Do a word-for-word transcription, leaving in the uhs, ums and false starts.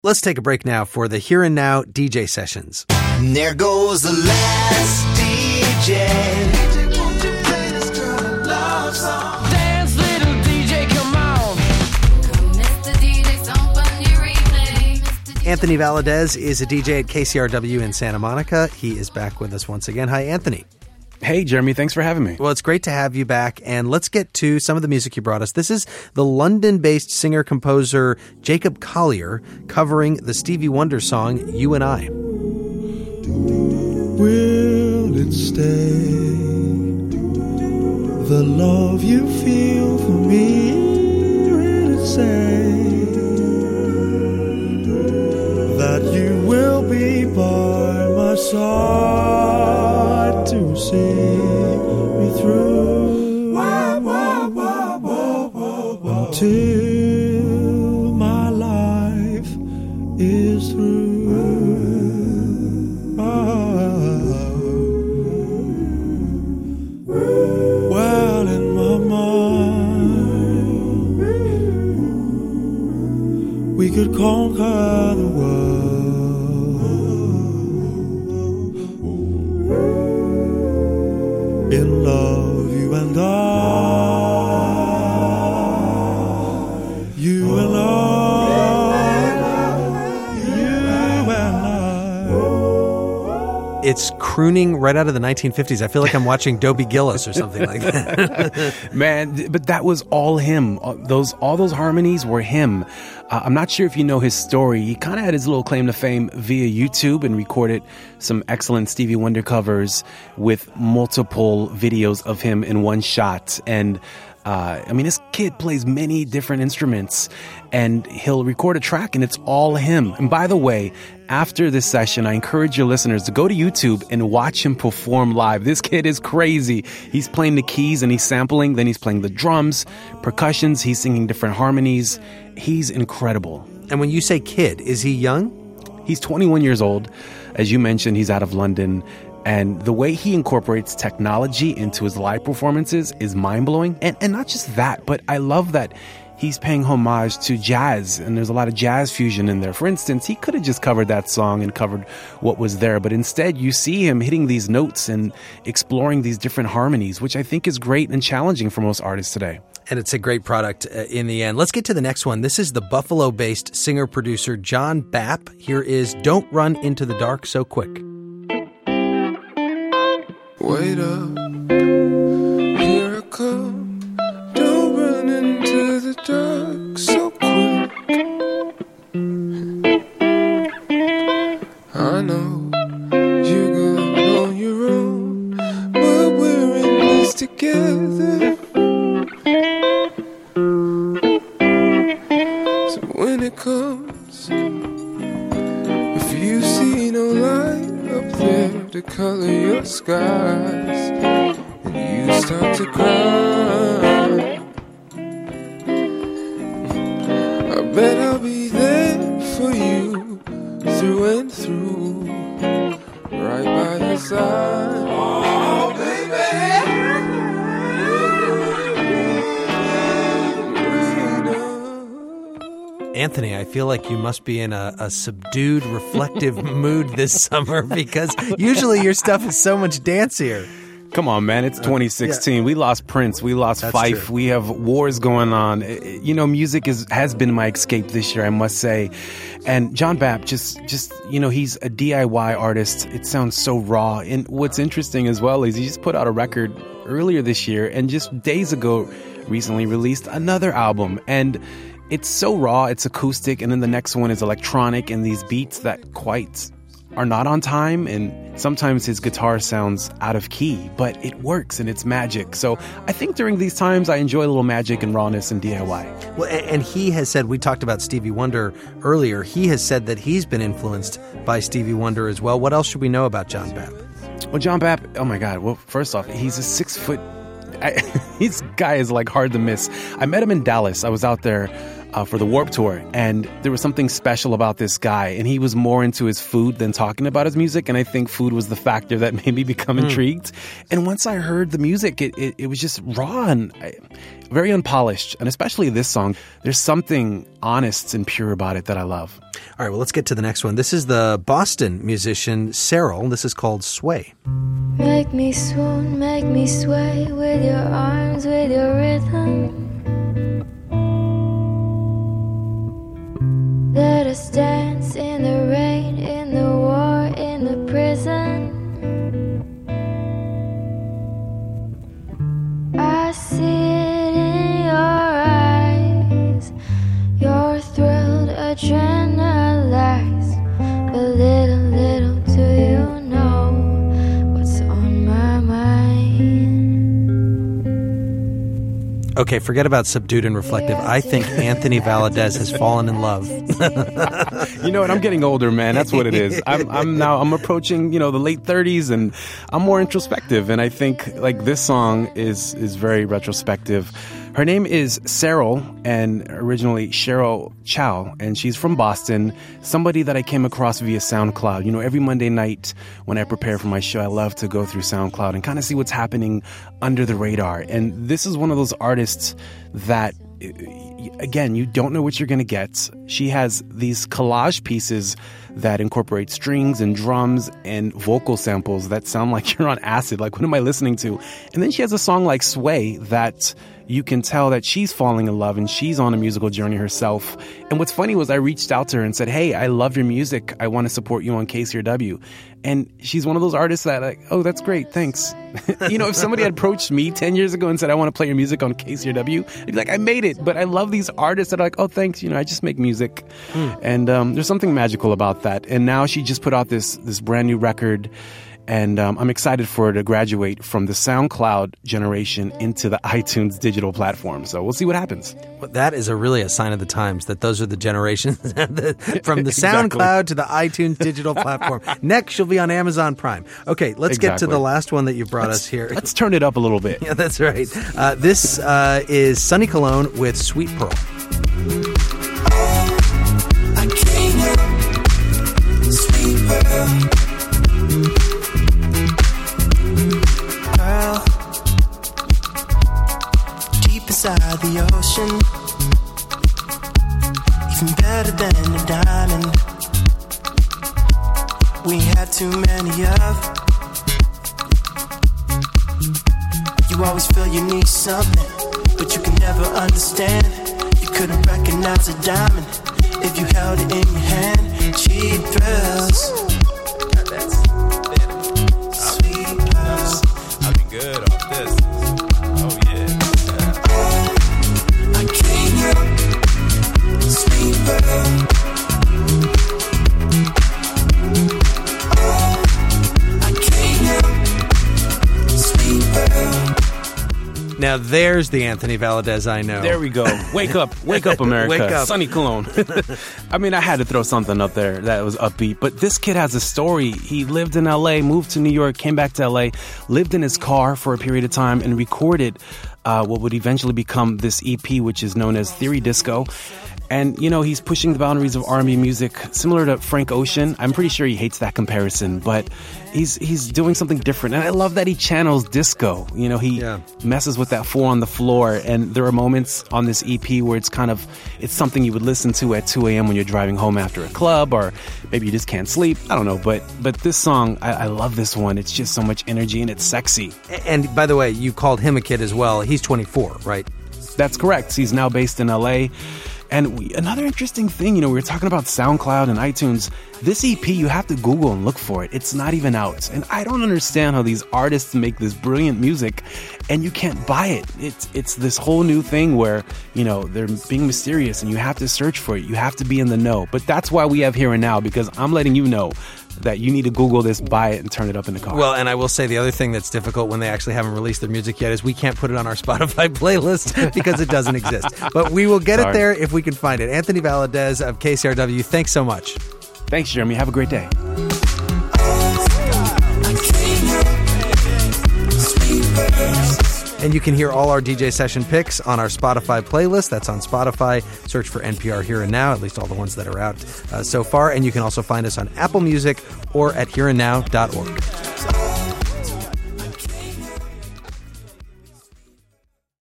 Let's take a break now for the Here and Now D J sessions. And there goes the last D J. Won't you play this kind of love song? Dance, little D J, come on. Mister D J, somebody replay. Anthony Valadez is a D J at K C R W in Santa Monica. He is back with us once again. Hi, Anthony. Hey, Jeremy. Thanks for having me. Well, it's great to have you back, and let's get to some of the music you brought us. This is the London-based singer-composer Jacob Collier covering the Stevie Wonder song, You and I. Will it stay? The love you feel for me, will it say that you will be by my side to see me through until my life is through? Well, in my mind, we could conquer the world. In love, you and I, you and I, you and I. It's crooning right out of the nineteen fifties. I feel like I'm watching Dobie Gillis or something like that. Man, but that was all him. Those all those harmonies were him. Uh, I'm not sure if you know his story. He kind of had his little claim to fame via YouTube and recorded some excellent Stevie Wonder covers with multiple videos of him in one shot. And uh, I mean, this kid plays many different instruments, and he'll record a track and it's all him. And by the way, after this session, I encourage your listeners to go to YouTube and watch him perform live. This kid is crazy. He's playing the keys and he's sampling, then he's playing the drums, percussions, he's singing different harmonies. He's incredible. And when you say kid, is he young? He's twenty-one years old. As you mentioned, he's out of London. And the way he incorporates technology into his live performances is mind-blowing. And, and not just that, but I love that he's paying homage to jazz, and there's a lot of jazz fusion in there. For instance, he could have just covered that song and covered what was there, but instead you see him hitting these notes and exploring these different harmonies, which I think is great and challenging for most artists today. And it's a great product uh, in the end. Let's get to the next one. This is the Buffalo-based singer-producer John Bapp. Here is Don't Run Into the Dark So Quick. Wait up, here I come. Don't run into the dark so quick. I know you're good on your own, but we're in this together. So when it comes, if you see no light up there to color your skies, and you start to cry, I bet I'll be there for you through and through, right by your side. Oh, baby. Anthony, I feel like you must be in a, a subdued, reflective mood this summer, because usually your stuff is so much dancier. Come on, man. It's twenty sixteen. Uh, yeah. We lost Prince. We lost That's Fife. True. We have wars going on. You know, music is has been my escape this year, I must say. And John Bapp, just, just you know, he's a D I Y artist. It sounds so raw. And what's interesting as well is he just put out a record earlier this year and just days ago recently released another album. And it's so raw, it's acoustic, and then the next one is electronic and these beats that quite are not on time, and sometimes his guitar sounds out of key, but it works and it's magic. So I think during these times I enjoy a little magic and rawness and D I Y. Well, and he has said, we talked about Stevie Wonder earlier, he has said that he's been influenced by Stevie Wonder as well. What else should we know about John Bapp? Well, John Bapp, oh my God, well, first off, he's a six foot I, this guy is like hard to miss. I met him in Dallas. I was out there uh, for the Warped Tour. And there was something special about this guy. And he was more into his food than talking about his music. And I think food was the factor that made me become mm. intrigued. And once I heard the music, it, it, it was just raw and I, very unpolished. And especially this song, there's something honest and pure about it that I love. All right, well, let's get to the next one. This is the Boston musician Cyril. This is called Sway. Make me swoon, make me sway with your arms, with your rhythm. Let us dance in the rain, in the war, in the prison. I see it in your eyes. You're thrilled, adrenalized. But little, little do you know what's on my mind. Okay, forget about subdued and reflective. I think Anthony Valadez has fallen in love. You know what? I'm getting older, man. That's what it is. I'm, I'm now, I'm approaching, you know, the late thirties and I'm more introspective. And I think like this song is, is very retrospective. Her name is Cyril, and originally Cheryl Chow, and she's from Boston, somebody that I came across via SoundCloud. You know, every Monday night when I prepare for my show, I love to go through SoundCloud and kind of see what's happening under the radar. And this is one of those artists that, again, you don't know what you're going to get. She has these collage pieces that incorporate strings and drums and vocal samples that sound like you're on acid. Like, what am I listening to? And then she has a song like Sway that you can tell that she's falling in love and she's on a musical journey herself. And what's funny was I reached out to her and said, hey, I love your music. I want to support you on K C R W. And she's one of those artists that like, oh, that's great. Thanks. You know, if somebody had approached me ten years ago and said, I want to play your music on K C R W, I'd be like, I made it. But I love these artists that are like, oh, thanks. You know, I just make music. Mm. And um, there's something magical about that. And now she just put out this, this brand new record. And um, I'm excited for her to graduate from the SoundCloud generation into the iTunes digital platform. So we'll see what happens. Well, that is a really a sign of the times that those are the generations from the Exactly. SoundCloud to the iTunes digital platform. Next, she'll be on Amazon Prime. Okay, let's get to Exactly. the last one that you brought Let's- us here. Let's turn it up a little bit. Yeah, that's right. Uh, this uh, is Sonny Cologne with Sweet Pearl. I came here, sweet pearl. Pearl, deep inside the ocean, even better than a diamond. We had too many of. You always feel you need something, but you can never understand. You couldn't recognize a diamond if you held it in your hand. Cheap thrills. Sweet pearls. I'll be good off this. Oh yeah. I came here, sweet pearl. I came here, sweet pearl. Now, there's the Anthony Valadez I know. There we go. Wake up. Wake up, America. Wake up. Sonny Cologne. I mean, I had to throw something up there that was upbeat. But this kid has a story. He lived in L A, moved to New York, came back to L A, lived in his car for a period of time, and recorded uh, what would eventually become this E P, which is known as Theory Disco. And, you know, he's pushing the boundaries of R and B music, similar to Frank Ocean. I'm pretty sure he hates that comparison, but he's he's doing something different. And I love that he channels disco. You know, he Yeah. messes with that four on the floor. And there are moments on this E P where it's kind of, it's something you would listen to at two a.m. when you're driving home after a club, or maybe you just can't sleep. I don't know. But but this song, I, I love this one. It's just so much energy and it's sexy. And by the way, you called him a kid as well. He's twenty-four, right? That's correct. He's now based in L A. And we, another interesting thing, you know, we were talking about SoundCloud and iTunes. This E P, you have to Google and look for it. It's not even out. And I don't understand how these artists make this brilliant music and you can't buy it. It's it's this whole new thing where, you know, they're being mysterious and you have to search for it. You have to be in the know. But that's why we have Here and Now, because I'm letting you know that you need to Google this, buy it, and turn it up in the car. Well, and I will say the other thing that's difficult when they actually haven't released their music yet is we can't put it on our Spotify playlist because it doesn't exist. But we will get Sorry. it there if we can find it. Anthony Valadez of K C R W, thanks so much. Thanks, Jeremy. Have a great day. I came here, sweet pearl. And you can hear all our D J session picks on our Spotify playlist. That's on Spotify. Search for N P R Here and Now, at least all the ones that are out uh, so far. And you can also find us on Apple Music or at here and now dot org.